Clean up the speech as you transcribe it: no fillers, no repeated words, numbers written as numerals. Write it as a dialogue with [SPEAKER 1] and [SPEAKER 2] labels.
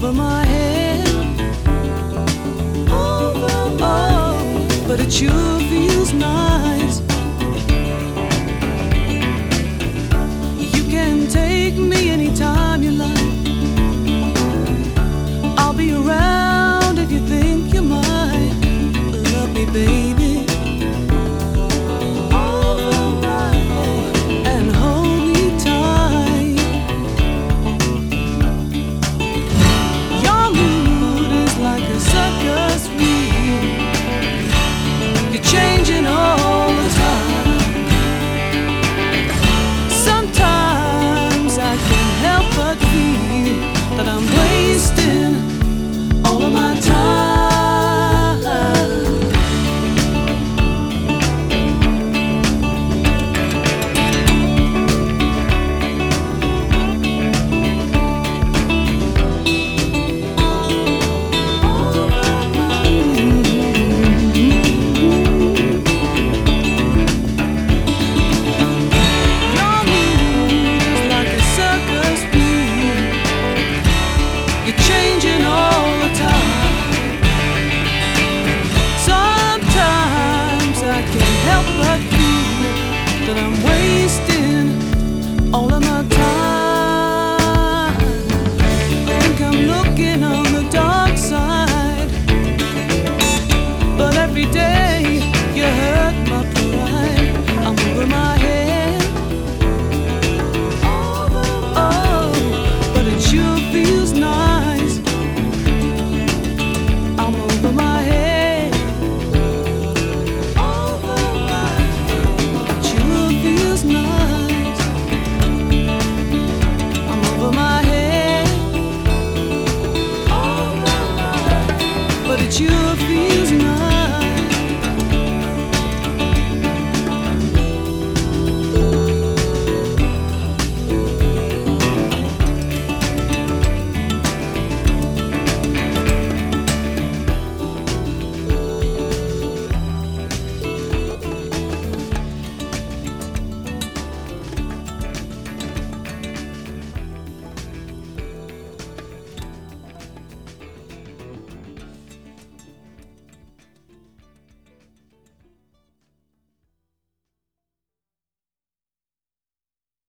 [SPEAKER 1] over my head. Oh, but it sure feels nice. You can take me anytime you like. I'll be around if you think you might love me, baby. Changing all the time. Sometimes I can't help but feel that I'm wasting all of my time. Changing all the time. Sometimes I can't help but feel that I'm wasting all of my time. I think I'm looking on the dark side, but every day you hurt my pride. I'm over my head. Oh, but it sure feels nice. But it sure feels nice.